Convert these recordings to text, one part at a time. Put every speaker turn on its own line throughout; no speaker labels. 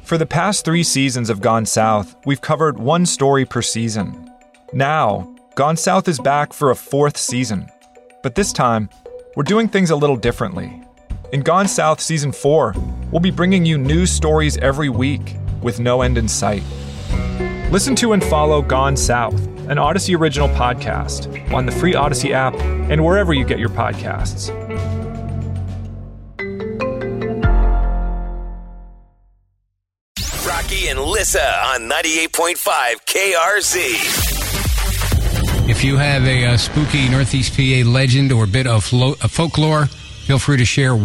For the past 3 seasons of Gone South, we've covered one story per season. Now, Gone South is back for a 4th season. But this time, we're doing things a little differently. In Gone South Season 4, we'll be bringing you new stories every week with no end in sight. Listen to and follow Gone South, an Odyssey original podcast, on the free Odyssey app and wherever you get your podcasts.
Rocky and Lissa on 98.5 KRZ.
If you have a spooky Northeast PA legend or bit of folklore, feel free to share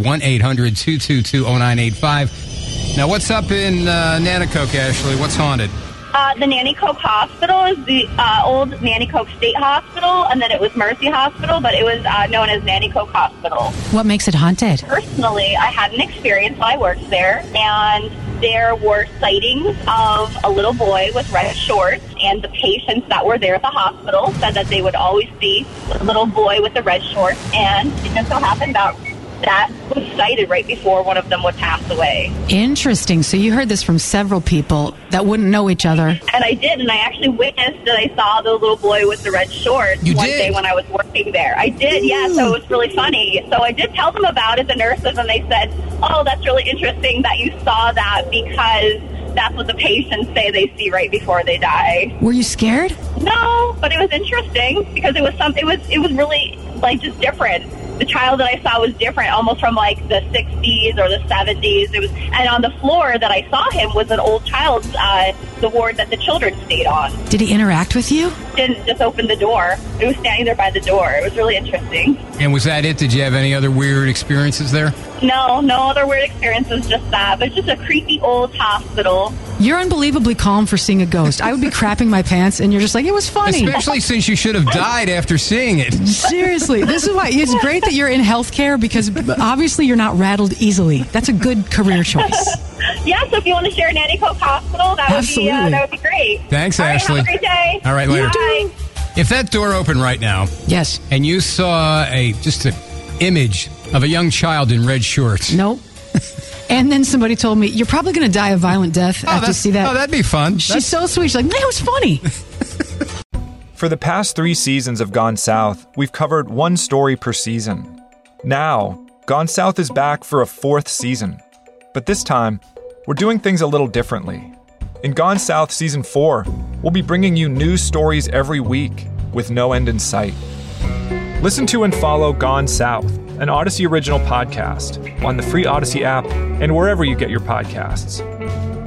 1-800-222-0985. Now, what's up in Nanticoke, Ashley? What's haunted?
The Nanticoke Hospital is the old Nanticoke State Hospital, and then it was Mercy Hospital, but it was known as Nanticoke Hospital.
What makes it haunted?
Personally, I had an experience while I worked there, and there were sightings of a little boy with red shorts, and the patients that were there at the hospital said that they would always see a little boy with the red shorts, and it just so happened that was sighted right before one of them would pass away.
Interesting. So you heard this from several people that wouldn't know each other.
And I did, and I actually witnessed that I saw the little boy with the red shorts day when I was working there. I did, yeah, so it was really funny. So I did tell them about it, the nurses, and they said, oh, that's really interesting that you saw that because that's what the patients say they see right before they die.
Were you scared?
No, but it was interesting because it was really just different. The child that I saw was different, almost from like the 60s or the 70s. And on the floor that I saw him was an old child's, the ward that the children stayed on.
Did he interact with you?
Didn't, just open the door. It was standing there by the door. It was really interesting.
And was that it? Did you have any other weird experiences there?
No other weird experiences, just that. But it's just a creepy old hospital.
You're unbelievably calm for seeing a ghost. I would be crapping my pants, and you're just like, it was funny.
Especially since you should have died after seeing it.
Seriously. This is why it's great that you're in healthcare, because obviously you're not rattled easily. That's a good career choice.
Yeah, so if you want to share Nanticoke Hospital, that would be great.
Thanks,
All right,
Ashley.
Have a great day.
All right, later.
Bye.
If that door opened right now,
yes,
and you saw just an image of a young child in red shorts.
Nope. And then somebody told me, you're probably going to die a violent death after you see that.
Oh, that'd be fun.
She's so sweet. She's like, man, it was funny.
For the past 3 seasons of Gone South, we've covered one story per season. Now, Gone South is back for a 4th season. But this time, we're doing things a little differently. In Gone South Season 4, we'll be bringing you new stories every week with no end in sight. Listen to and follow Gone South, an Odyssey original podcast, on the free Odyssey app and wherever you get your podcasts.